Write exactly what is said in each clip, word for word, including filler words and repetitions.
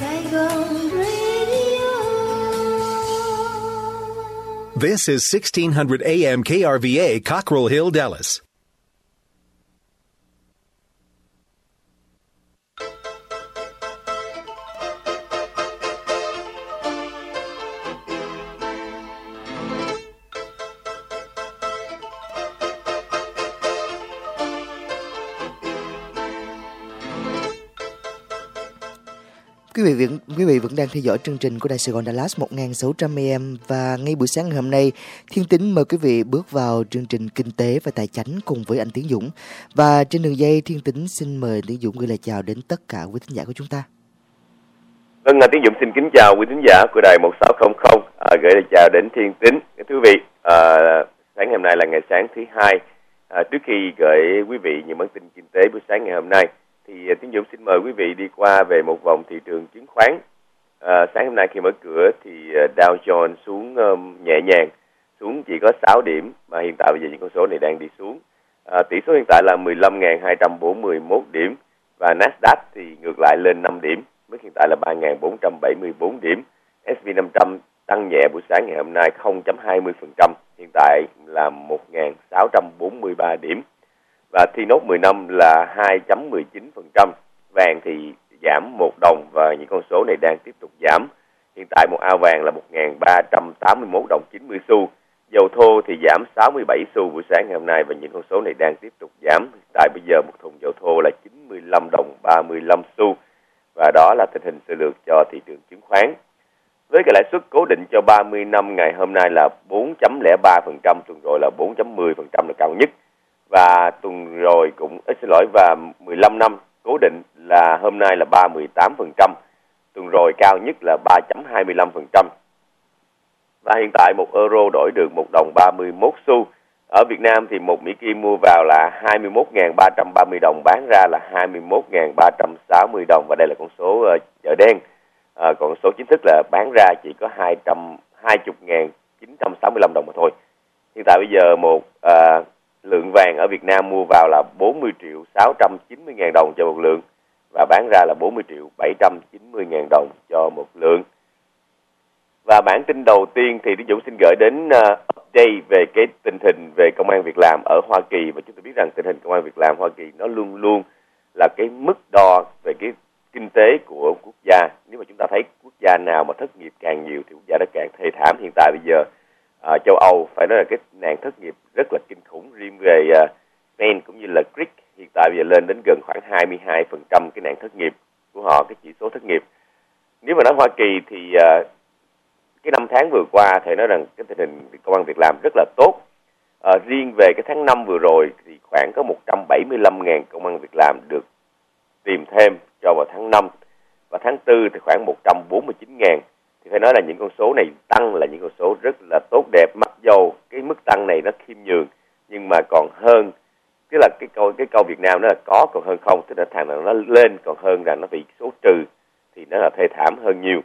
Saigon Radio. This is sixteen hundred A M K R V A, Cockrell Hill, Dallas. Quý vị, vẫn, quý vị vẫn đang theo dõi chương trình của Đài Sài Gòn Dallas một nghìn sáu trăm A M và ngay buổi sáng ngày hôm nay, Thiên Tính mời quý vị bước vào chương trình Kinh tế và Tài chánh cùng với anh Tiến Dũng. Và trên đường dây, Thiên Tính xin mời Tiến Dũng gửi lời chào đến tất cả quý thính giả của chúng ta. Vâng, Tiến Dũng xin kính chào quý thính giả của Đài một sáu không không, à, gửi lời chào đến Thiên Tính. Thưa quý vị, à, sáng ngày hôm nay là ngày sáng thứ hai. À, trước khi gửi quý vị những bản tin kinh tế buổi sáng ngày hôm nay, thì Tiến Dũng xin mời quý vị đi qua về một vòng thị trường chứng khoán. À, sáng hôm nay khi mở cửa thì Dow Jones xuống um, nhẹ nhàng, xuống chỉ có sáu điểm, mà hiện tại bây giờ những con số này đang đi xuống. À, tỷ số hiện tại là mười lăm nghìn hai trăm bốn mươi mốt điểm, và Nasdaq thì ngược lại lên năm điểm, mức hiện tại là ba nghìn bốn trăm bảy mươi tư điểm. ét and pê năm trăm tăng nhẹ buổi sáng ngày hôm nay không phẩy hai mươi phần trăm, hiện tại là một nghìn sáu trăm bốn mươi ba điểm. Và T-Note mười năm là hai phẩy mười chín phần trăm. Vàng thì giảm một đồng và những con số này đang tiếp tục giảm. Hiện tại một ao vàng là một nghìn ba trăm tám mươi mốt đồng chín mươi xu. Dầu thô thì giảm sáu mươi bảy xu buổi sáng ngày hôm nay và những con số này đang tiếp tục giảm. Hiện tại bây giờ một thùng dầu thô là chín mươi lăm đồng ba mươi lăm xu. Và đó là tình hình sơ lược cho thị trường chứng khoán. Với cái lãi suất cố định cho ba mươi năm ngày hôm nay là bốn phẩy không ba phần trăm, tuần rồi là bốn phẩy mười phần trăm là cao nhất. Và tuần rồi cũng, xin lỗi, và mười lăm năm cố định là hôm nay là ba mươi tám phần trăm, tuần rồi cao nhất là ba phẩy hai mươi lăm phần trăm. Và hiện tại một euro đổi được một đồng ba mươi mốt xu. Ở Việt Nam thì một Mỹ Kim mua vào là hai mươi mốt nghìn ba trăm ba mươi đồng, bán ra là hai mươi mốt nghìn ba trăm sáu mươi đồng, và đây là con số uh, chợ đen. À, còn số chính thức là bán ra chỉ có hai trăm hai mươi nghìn chín trăm sáu mươi lăm đồng mà thôi. Hiện tại bây giờ một uh, lượng vàng ở Việt Nam mua vào là bốn mươi triệu sáu trăm chín mươi ngàn đồng cho một lượng, và bán ra là bốn mươi triệu bảy trăm chín mươi ngàn đồng cho một lượng. Và bản tin đầu tiên thì Tiến Dũng xin gửi đến uh, update về cái tình hình về công ăn việc làm ở Hoa Kỳ. Và chúng tôi biết rằng tình hình công ăn việc làm Hoa Kỳ nó luôn luôn là cái mức đo về cái kinh tế của quốc gia. Nếu mà chúng ta thấy quốc gia nào mà thất nghiệp càng nhiều thì quốc gia đó càng thê thảm. Hiện tại bây giờ À, châu Âu phải nói là cái nạn thất nghiệp rất là kinh khủng. Riêng về uh, Spain cũng như là Greek hiện tại bây giờ lên đến gần khoảng hai mươi hai phần trăm cái nạn thất nghiệp của họ, cái chỉ số thất nghiệp. Nếu mà nói Hoa Kỳ thì uh, cái năm tháng vừa qua thì nói rằng cái tình hình công ăn việc làm rất là tốt. Uh, riêng về cái tháng năm vừa rồi thì khoảng có một trăm bảy mươi lăm nghìn công ăn việc làm được tìm thêm cho vào tháng năm, và tháng tư thì khoảng một trăm bốn mươi chín nghìn. Thì phải nói là những con số này tăng là những con số rất là tốt đẹp, mặc dầu cái mức tăng này nó khiêm nhường, nhưng mà còn hơn, tức là cái câu cái câu Việt Nam nó là có còn hơn không, tức là thằng nào nó lên còn hơn rằng nó bị số trừ thì nó là thê thảm hơn nhiều.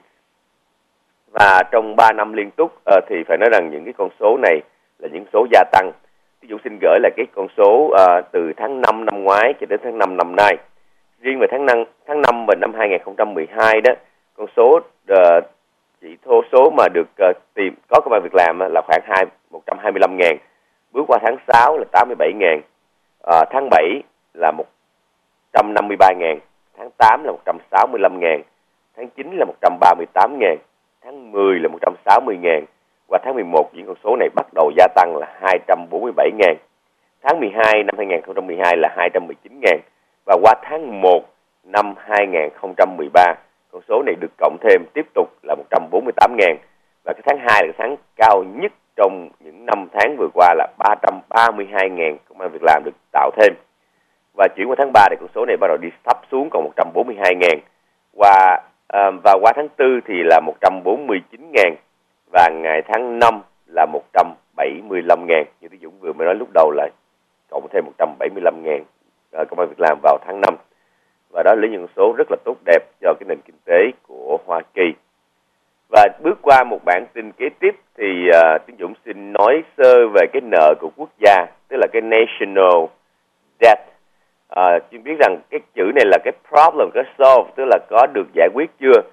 Và trong ba năm liên tục uh, thì phải nói rằng những cái con số này là những số gia tăng. Ví dụ xin gửi là cái con số uh, từ tháng năm năm ngoái cho đến tháng năm năm nay. Riêng về tháng năm tháng năm và năm hai nghìn không trăm mười hai đó, con số uh, chỉ thô số mà được uh, tìm có công ăn việc làm là khoảng hai một trăm hai mươi lăm nghìn. Bước qua tháng sáu là tám mươi bảy nghìn, uh, tháng bảy là một trăm năm mươi ba nghìn, tháng tám là một trăm sáu mươi lăm nghìn, tháng chín là một trăm ba mươi tám nghìn, tháng mười là một trăm sáu mươi nghìn, và tháng mười một những con số này bắt đầu gia tăng là hai trăm bốn mươi bảy nghìn. Tháng mười hai năm hai nghìn không trăm mười hai là hai trăm mười chín nghìn, và qua tháng một năm hai nghìn không trăm mười ba con số này được cộng thêm tiếp tục là một trăm bốn mươi tám nghìn, và cái tháng hai là cái tháng cao nhất trong những năm tháng vừa qua là ba trăm ba mươi hai nghìn công ăn việc làm được tạo thêm. Và chuyển qua tháng ba thì con số này bắt đầu đi sắp xuống còn một trăm bốn mươi hai nghìn, và à, và qua tháng tư thì là một trăm bốn mươi chín nghìn, và ngày tháng năm là một trăm bảy mươi lăm nghìn. Như Tiến Dũng vừa mới nói lúc đầu là cộng thêm một trăm bảy mươi lăm nghìn à, công ăn việc làm vào tháng năm. Và đó là những số rất là tốt đẹp cho cái nền kinh tế của Hoa Kỳ. Và bước qua một bản tin kế tiếp thì uh, Tiến Dũng xin nói sơ về cái nợ của quốc gia, tức là cái national debt. Uh, chúng biết rằng cái chữ này là cái problem, cái solve, tức là có được giải quyết chưa.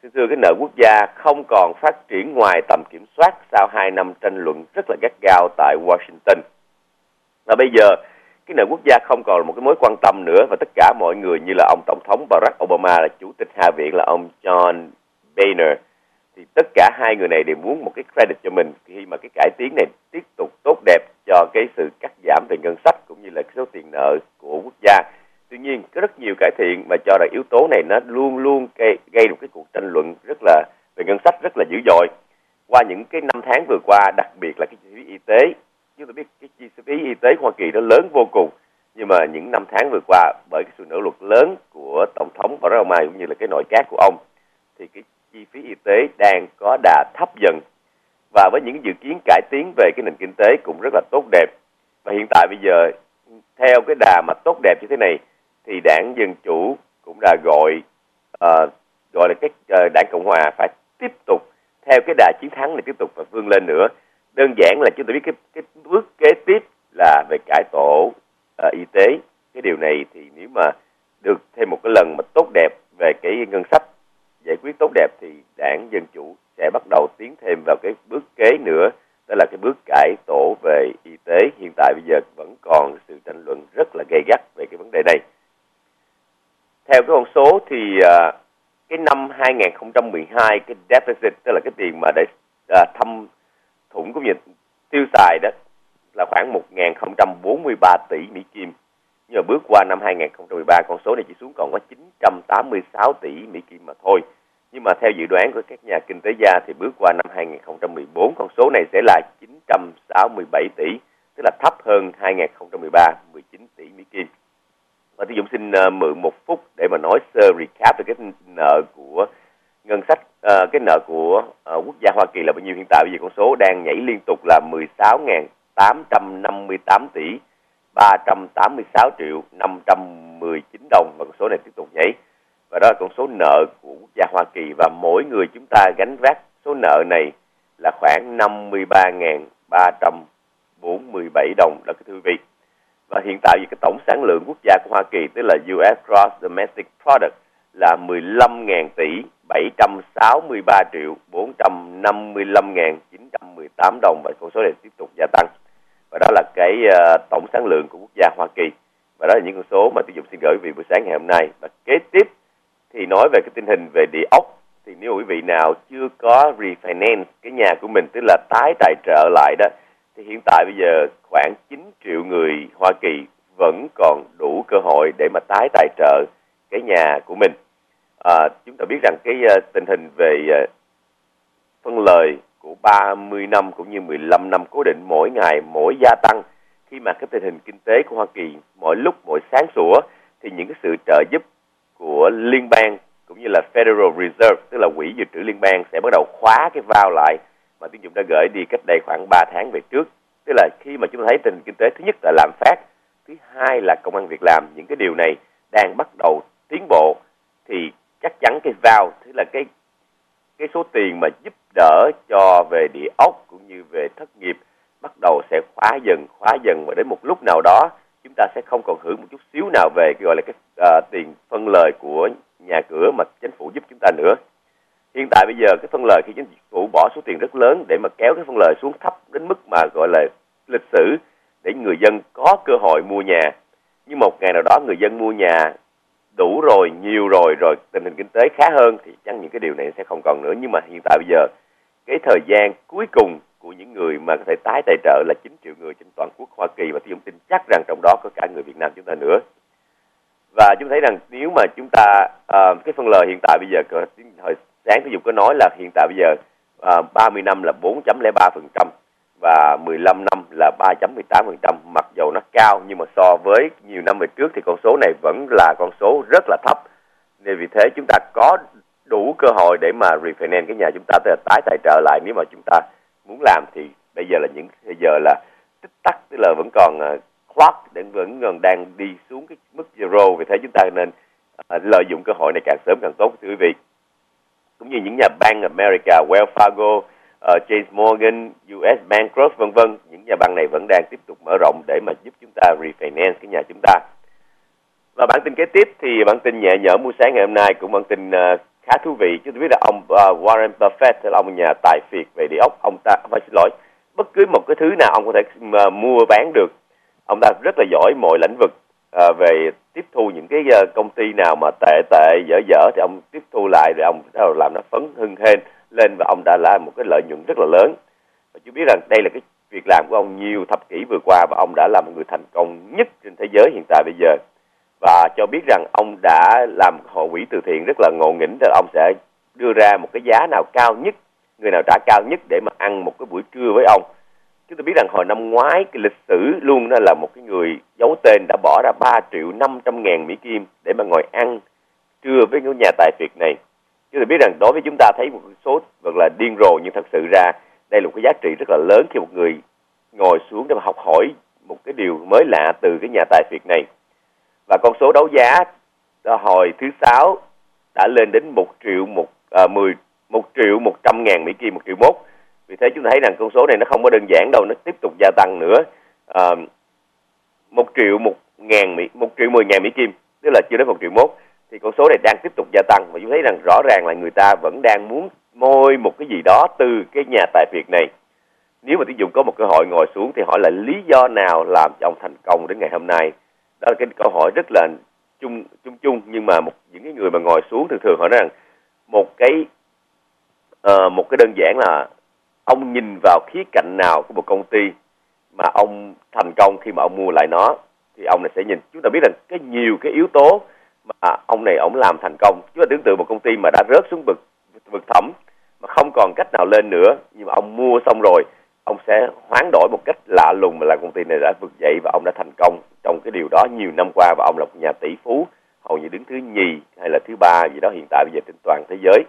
Xin thưa, cái nợ quốc gia không còn phát triển ngoài tầm kiểm soát sau hai năm tranh luận rất là gắt gao tại Washington. Và bây giờ, cái nợ quốc gia không còn là một cái mối quan tâm nữa, và tất cả mọi người như là ông Tổng thống Barack Obama, là Chủ tịch Hạ viện là ông John Boehner, thì tất cả hai người này đều muốn một cái credit cho mình khi mà cái cải tiến này tiếp tục tốt đẹp cho cái sự cắt giảm về ngân sách cũng như là cái số tiền nợ của quốc gia. Tuy nhiên, có rất nhiều cải thiện mà cho rằng yếu tố này nó luôn luôn gây, gây một cái cuộc tranh luận rất là về ngân sách rất là dữ dội. Qua những cái năm tháng vừa qua, đặc biệt là cái chi phí y tế, chúng ta biết cái chi phí y tế của Hoa Kỳ nó lớn vô cùng, nhưng mà những năm tháng vừa qua bởi cái sự nỗ lực lớn của Tổng thống Barack Obama cũng như là cái nội các của ông, thì cái chi phí y tế đang có đà thấp dần, và với những dự kiến cải tiến về cái nền kinh tế cũng rất là tốt đẹp. Và hiện tại bây giờ theo cái đà mà tốt đẹp như thế này thì đảng Dân Chủ cũng đã gọi uh, gọi là cái uh, đảng Cộng Hòa phải tiếp tục theo cái đà chiến thắng này, tiếp tục và vươn lên nữa. Đơn giản là chúng ta biết cái cái bước kế tiếp là về cải tổ uh, y tế. Cái điều này thì nếu mà được thêm một cái lần mà tốt đẹp về cái ngân sách, giải quyết tốt đẹp, thì đảng Dân Chủ sẽ bắt đầu tiến thêm vào cái bước kế nữa, đó là cái bước cải tổ về y tế. Hiện tại bây giờ vẫn còn sự tranh luận rất là gay gắt về cái vấn đề này. Theo cái con số thì uh, cái năm hai không một hai, cái deficit, tức là cái tiền mà để uh, thâm thủng cũng như tiêu xài đó, là khoảng một nghìn không trăm bốn mươi ba tỷ Mỹ Kim. Nhưng mà bước qua năm hai không một ba, con số này chỉ xuống còn có chín trăm tám mươi sáu tỷ Mỹ Kim mà thôi. Nhưng mà theo dự đoán của các nhà kinh tế gia thì bước qua năm hai không một bốn, con số này sẽ là chín trăm sáu mươi bảy tỷ, tức là thấp hơn hai không một ba, mười chín tỷ Mỹ Kim. Và tôi Dũng xin uh, mượn một phút để mà nói sơ recap về cái nợ của ngân sách, uh, cái nợ của uh, quốc gia Hoa Kỳ là bao nhiêu. Hiện tại bây giờ con số đang nhảy liên tục là mười sáu nghìn tám trăm năm mươi tám tỷ ba trăm tám mươi sáu triệu năm trăm mười chín đồng, và con số này tiếp tục nhảy. Và đó là con số nợ của quốc gia Hoa Kỳ, và mỗi người chúng ta gánh vác số nợ này là khoảng năm mươi ba nghìn ba trăm bốn mươi bảy đồng, đó thưa quý vị. Và hiện tại cái tổng sản lượng quốc gia của Hoa Kỳ, tức là u ét Gross Domestic Product, là mười lăm nghìn tỷ bảy trăm sáu mươi ba triệu bốn trăm năm mươi lăm nghìn chín trăm mười tám đồng, và con số này tiếp tục gia tăng. Và đó là cái uh, tổng sản lượng của quốc gia Hoa Kỳ. Và đó là những con số mà tôi Dũng xin gửi quý vị buổi sáng ngày hôm nay. Và kế tiếp thì nói về cái tình hình về địa ốc, thì nếu quý vị nào chưa có refinance cái nhà của mình, tức là tái tài trợ lại đó, thì hiện tại bây giờ khoảng chín triệu người Hoa Kỳ vẫn còn đủ cơ hội để mà tái tài trợ cái nhà của mình. À, chúng ta biết rằng cái uh, tình hình về uh, phân lời của ba mươi năm cũng như mười lăm năm cố định mỗi ngày mỗi gia tăng, khi mà cái tình hình kinh tế của Hoa Kỳ mỗi lúc mỗi sáng sủa, thì những cái sự trợ giúp của liên bang cũng như là Federal Reserve, tức là quỹ dự trữ liên bang, sẽ bắt đầu khóa cái vào lại mà Tiến Dũng đã gửi đi cách đây khoảng ba tháng về trước. Tức là khi mà chúng ta thấy tình hình kinh tế, thứ nhất là lạm phát, thứ hai là công ăn việc làm, những cái điều này đang bắt đầu tiến bộ, thì chắc chắn cái vào, tức là cái cái số tiền mà giúp đỡ cho về địa ốc cũng như về thất nghiệp bắt đầu sẽ khóa dần, khóa dần, và đến một lúc nào đó chúng ta sẽ không còn hưởng một chút xíu nào về cái gọi là cái uh, tiền phân lời của nhà cửa mà chính phủ giúp chúng ta nữa. Hiện tại bây giờ cái phân lời khi chính phủ bỏ số tiền rất lớn để mà kéo cái phân lời xuống thấp đến mức mà gọi là lịch sử để người dân có cơ hội mua nhà. Nhưng một ngày nào đó người dân mua nhà đủ rồi, nhiều rồi, rồi tình hình kinh tế khá hơn thì chắc những cái điều này sẽ không còn nữa. Nhưng mà hiện tại bây giờ cái thời gian cuối cùng của những người mà có thể tái tài trợ là chín triệu người trên toàn quốc Hoa Kỳ, và tôi tin chắc rằng trong đó có cả người Việt Nam chúng ta nữa. Và chúng thấy rằng nếu mà chúng ta uh, cái phân lời hiện tại bây giờ, hồi sáng tôi có nói là hiện tại bây giờ uh, ba mươi năm là bốn phẩy không ba phần trăm và mười lăm năm là ba phẩy mười tám phần trăm. Mặc dầu nó cao nhưng mà so với nhiều năm về trước thì con số này vẫn là con số rất là thấp. Nên vì thế chúng ta có đủ cơ hội để mà refinance cái nhà chúng ta, tức là tái tài trợ lại nếu mà chúng ta muốn làm. Thì bây giờ là những bây giờ là tích tắc, tức là vẫn còn uh, clock đang vẫn còn đang đi xuống cái mức zero. Vì thế chúng ta nên uh, lợi dụng cơ hội này càng sớm càng tốt, thưa quý vị. Cũng như những nhà Bank America, Wells Fargo, uh, Chase Morgan, u ét Bank Group vân vân, những nhà băng này vẫn đang tiếp tục mở rộng để mà giúp chúng ta refinance cái nhà chúng ta. Và bản tin kế tiếp thì bản tin nhẹ nhõm mua sáng ngày hôm nay cũng bản tin uh, khá thú vị. Chúng tôi biết là ông uh, Warren Buffett là ông nhà tài phiệt về địa ốc, ông ta phải xin lỗi, bất cứ một cái thứ nào ông có thể uh, mua bán được, ông ta rất là giỏi mọi lĩnh vực uh, về tiếp thu những cái uh, công ty nào mà tệ tệ dở dở thì ông tiếp thu lại rồi ông bắt đầu làm nó phấn hưng hên lên và ông đã làm một cái lợi nhuận rất là lớn. Và chú biết rằng đây là cái việc làm của ông nhiều thập kỷ vừa qua và ông đã là một người thành công nhất trên thế giới hiện tại bây giờ. Và cho biết rằng ông đã làm hội quỹ từ thiện rất là ngộ nghĩnh, rồi ông sẽ đưa ra một cái giá nào cao nhất, người nào trả cao nhất để mà ăn một cái buổi trưa với ông. Chúng tôi biết rằng hồi năm ngoái cái lịch sử luôn đó là một cái người giấu tên đã bỏ ra ba triệu năm trăm ngàn Mỹ Kim để mà ngồi ăn trưa với cái nhà tài phiệt này. Chúng tôi biết rằng đối với chúng ta thấy một số thật là điên rồ, nhưng thật sự ra đây là một cái giá trị rất là lớn khi một người ngồi xuống để mà học hỏi một cái điều mới lạ từ cái nhà tài phiệt này. Và con số đấu giá hồi thứ sáu đã lên đến một triệu một à, mười một triệu một trăm ngàn Mỹ Kim, một triệu mốt. Vì thế chúng ta thấy rằng con số này nó không có đơn giản đâu, nó tiếp tục gia tăng nữa. À, một triệu một ngàn Mỹ, một triệu mười ngàn Mỹ Kim, tức là chưa đến một triệu mốt. Thì con số này đang tiếp tục gia tăng và chúng thấy rằng rõ ràng là người ta vẫn đang muốn môi một cái gì đó từ cái nhà tài phiệt này. Nếu mà tiêu dùng có một cơ hội ngồi xuống thì hỏi là lý do nào làm cho ông thành công đến ngày hôm nay. Đó là cái câu hỏi rất là chung chung chung nhưng mà một những cái người mà ngồi xuống thường thường họ nói rằng một cái uh, một cái đơn giản là ông nhìn vào khía cạnh nào của một công ty mà ông thành công khi mà ông mua lại nó thì ông này sẽ nhìn. Chúng ta biết rằng cái nhiều cái yếu tố mà ông này ông làm thành công. Chúng ta tưởng tượng một công ty mà đã rớt xuống vực vực thẳm mà không còn cách nào lên nữa, nhưng mà ông mua xong rồi ông sẽ hoán đổi một cách lạ lùng mà là công ty này đã vực dậy và ông đã thành công trong cái điều đó nhiều năm qua và ông là một nhà tỷ phú hầu như đứng thứ nhì hay là thứ ba gì đó hiện tại bây giờ trên toàn thế giới.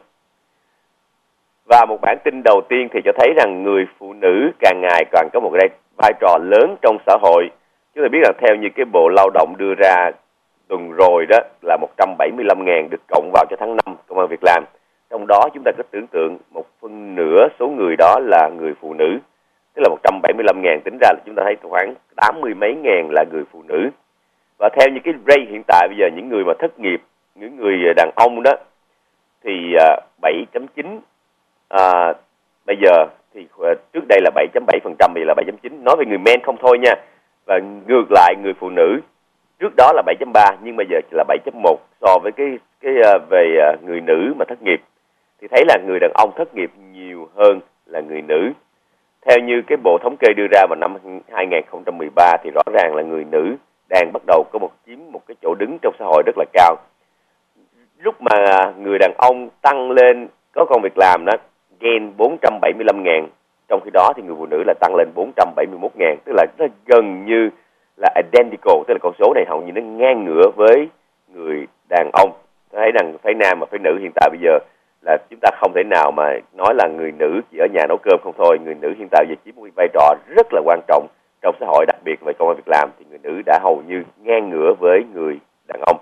Và một bản tin đầu tiên thì cho thấy rằng người phụ nữ càng ngày càng có một cái vai trò lớn trong xã hội. Chúng ta biết là theo như cái Bộ Lao động đưa ra tuần rồi đó là một trăm bảy mươi lăm ngàn được cộng vào cho tháng năm công ăn việc làm. Trong đó chúng ta có tưởng tượng một phần nửa số người đó là người phụ nữ. Tức là một trăm bảy mươi lăm ngàn tính ra là chúng ta thấy khoảng tám mươi mấy ngàn là người phụ nữ. Và theo như cái rate hiện tại bây giờ những người mà thất nghiệp, những người đàn ông đó thì bảy chấm chín, à, bây giờ thì trước đây là bảy chấm bảy phần trăm, bây giờ là bảy chấm chín. Nói về người men không thôi nha. Và ngược lại người phụ nữ trước đó là bảy chấm ba nhưng bây giờ là bảy chấm một so với cái cái về người nữ mà thất nghiệp. Thì thấy là người đàn ông thất nghiệp nhiều hơn là người nữ. Theo như cái bộ thống kê đưa ra vào năm hai không một ba thì rõ ràng là người nữ đang bắt đầu có một chiếm một cái chỗ đứng trong xã hội rất là cao. Lúc mà người đàn ông tăng lên có công việc làm đó, gain bốn trăm bảy mươi lăm ngàn, trong khi đó thì người phụ nữ là tăng lên bốn trăm bảy mươi mốt ngàn, tức là nó gần như là identical, tức là con số này hầu như nó ngang ngửa với người đàn ông. Tôi thấy rằng phái nam và phái nữ hiện tại bây giờ là chúng ta không thể nào mà nói là người nữ chỉ ở nhà nấu cơm không thôi. Người nữ hiện tại giờ chiếm một vai trò rất là quan trọng trong xã hội, đặc biệt về công ăn việc làm thì người nữ đã hầu như ngang ngửa với người đàn ông.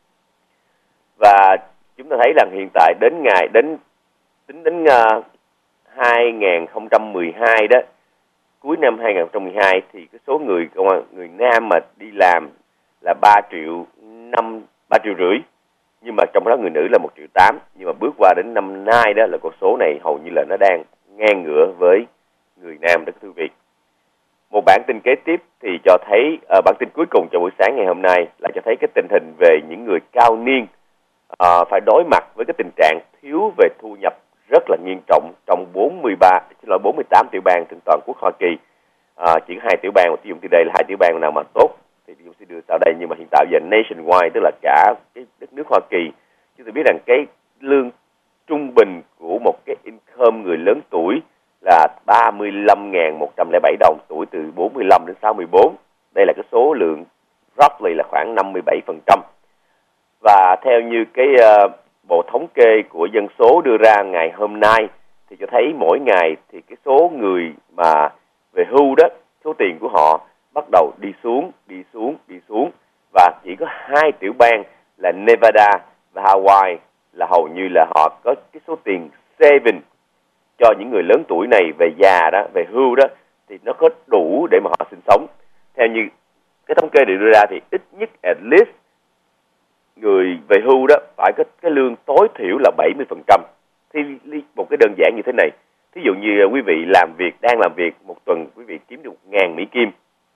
Và chúng ta thấy rằng hiện tại đến ngày đến tính đến uh, hai không một hai đó, cuối năm hai không một hai thì cái số người công an người nam mà đi làm là ba triệu năm ba triệu rưỡi, nhưng mà trong đó người nữ là một triệu tám. Nhưng mà bước qua đến năm nay đó là con số này hầu như là nó đang ngang ngửa với người nam đó thưa quý vị. Một bản tin kế tiếp thì cho thấy uh, bản tin cuối cùng cho buổi sáng ngày hôm nay là cho thấy cái tình hình về những người cao niên uh, phải đối mặt với cái tình trạng thiếu về thu nhập rất là nghiêm trọng trong bốn mươi ba, xin lỗi bốn mươi tám tiểu bang trên toàn quốc Hoa Kỳ. Uh, chỉ hai tiểu bang mà sử dụng từ đây là hai tiểu bang nào mà tốt thì chúng sẽ đưa sau đây, nhưng mà hiện tại giờ nationwide tức là cả cái đất nước Hoa Kỳ, chúng ta biết rằng cái lương trung bình của một cái income người lớn tuổi là ba mươi lăm nghìn một trăm lẻ bảy đồng, tuổi từ bốn mươi lăm đến sáu mươi bốn. Đây là cái số lượng roughly là khoảng năm mươi bảy phần trăm. Và theo như cái uh, bộ thống kê của dân số đưa ra ngày hôm nay thì cho thấy mỗi ngày thì cái số người mà về hưu đó, số tiền của họ bắt đầu đi xuống, đi xuống, đi xuống. Và chỉ có hai tiểu bang là Nevada và Hawaii là hầu như là họ có cái số tiền saving cho những người lớn tuổi này về già đó, về hưu đó, thì nó có đủ để mà họ sinh sống. Theo như cái thống kê được đưa ra thì ít nhất at least người về hưu đó phải có cái lương tối thiểu là bảy mươi phần trăm. Thì một cái đơn giản như thế này, thí dụ như quý vị làm việc, đang làm việc một tuần quý vị kiếm được một ngàn Mỹ Kim,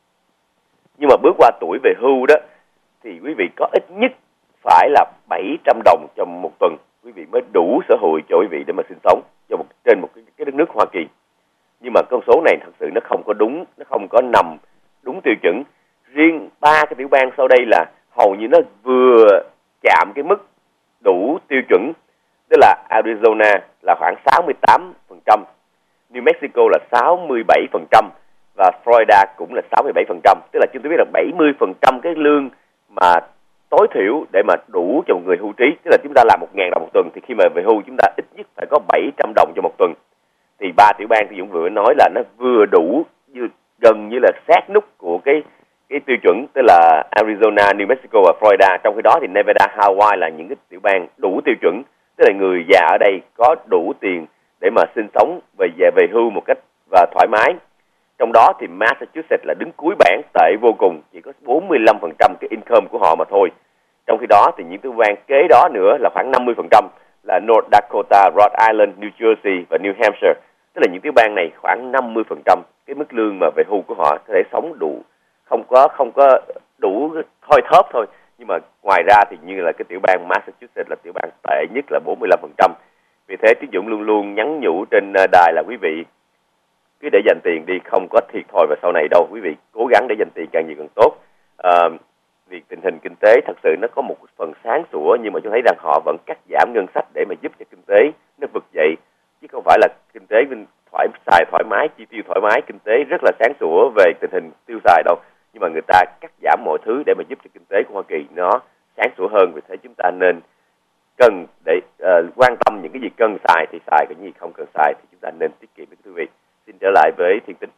nhưng mà bước qua tuổi về hưu đó thì quý vị có ít nhất phải là bảy trăm đồng trong một tuần quý vị mới đủ sở hữu cho quý vị để mà sinh sống cho một trên một cái, cái đất nước Hoa Kỳ. Nhưng mà con số này thật sự nó không có đúng, nó không có nằm đúng tiêu chuẩn. Riêng ba cái tiểu bang sau đây là hầu như nó vừa chạm cái mức đủ tiêu chuẩn, tức là Arizona là khoảng sáu mươi tám phần trăm, New Mexico là sáu mươi bảy phần trăm và Florida cũng là sáu mươi bảy phần trăm. Tức là chúng tôi biết là bảy mươi phần trăm cái lương mà tối thiểu để mà đủ cho một người hưu trí. Tức là chúng ta làm một ngàn đồng một tuần thì khi mà về hưu chúng ta ít nhất phải có bảy trăm đồng cho một tuần. Thì ba tiểu bang thì Dũng vừa nói là nó vừa đủ, như, gần như là sát nút của cái cái tiêu chuẩn, tức là Arizona, New Mexico và Florida. Trong khi đó thì Nevada, Hawaii là những cái tiểu bang đủ tiêu chuẩn, tức là người già ở đây có đủ tiền để mà sinh sống về về về hưu một cách và thoải mái. Trong đó thì Massachusetts là đứng cuối bảng, tệ vô cùng, chỉ có bốn mươi lăm phần trăm cái income của họ mà thôi. Trong khi đó thì những tiểu bang kế đó nữa là khoảng năm mươi phần trăm là North Dakota, Rhode Island, New Jersey và New Hampshire. Tức là những tiểu bang này khoảng năm mươi phần trăm cái mức lương mà về hưu của họ có thể sống đủ, không có không có đủ thoi thóp thôi. Nhưng mà ngoài ra thì như là cái tiểu bang Massachusetts là tiểu bang tệ nhất là bốn mươi lăm phần trăm. Vì thế Tiến Dũng luôn luôn nhắn nhủ trên đài là quý vị cứ để dành tiền đi, không có thiệt thòi vào sau này đâu. Quý vị cố gắng để dành tiền càng nhiều càng tốt. À, vì tình hình kinh tế thật sự nó có một phần sáng sủa, nhưng mà tôi thấy rằng họ vẫn cắt giảm ngân sách để mà giúp cho kinh tế nó vực dậy, chứ không phải là kinh tế thoải xài thoải mái, chi tiêu thoải mái. Kinh tế rất là sáng sủa về tình hình tiêu xài đâu, nhưng mà người ta cắt giảm mọi thứ để mà giúp cho kinh tế của Hoa Kỳ nó sáng sủa hơn. Vì thế chúng ta nên cần để uh, quan tâm những cái gì cần xài thì xài, cái gì không cần xài thì chúng ta nên tiết kiệm. Với quý vị, xin trở lại với Thiên Tính.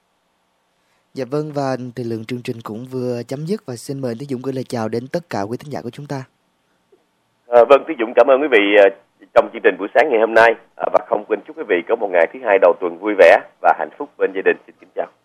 Dạ vâng, và thời lượng chương trình cũng vừa chấm dứt và xin mời Tiến Dũng gửi lời chào đến tất cả quý thính giả của chúng ta. À, vâng, Tiến Dũng cảm ơn quý vị uh, trong chương trình buổi sáng ngày hôm nay, uh, và không quên chúc quý vị có một ngày thứ hai đầu tuần vui vẻ và hạnh phúc bên gia đình. Xin kính chào.